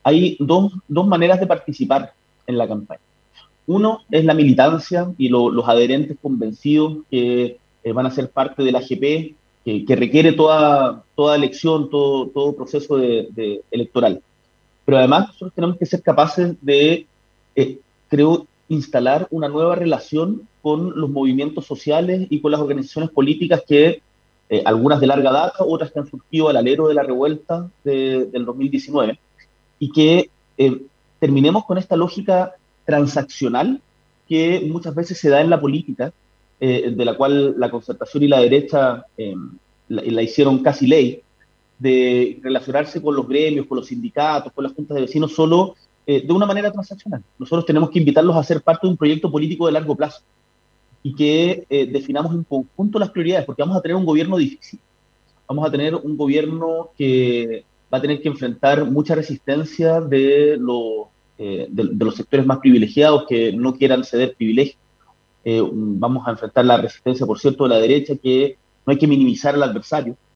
hay dos maneras de participar en la campaña. Uno es la militancia y los adherentes convencidos que van a ser parte del AGP, que requiere toda elección, todo proceso electoral. Pero además nosotros tenemos que ser capaces de, creo, instalar una nueva relación con los movimientos sociales y con las organizaciones políticas que, algunas de larga data, otras que han surgido al alero de la revuelta del 2019, y que terminemos con esta lógica transaccional que muchas veces se da en la política, de la cual la concertación y la derecha la hicieron casi ley, de relacionarse con los gremios, con los sindicatos, con las juntas de vecinos, solo de una manera transaccional. Nosotros tenemos que invitarlos a ser parte de un proyecto político de largo plazo y que definamos en conjunto las prioridades, porque vamos a tener un gobierno difícil. Vamos a tener un gobierno que va a tener que enfrentar mucha resistencia de los sectores más privilegiados que no quieran ceder privilegios. Vamos a enfrentar la resistencia, por cierto, de la derecha, que no hay que minimizar al adversario,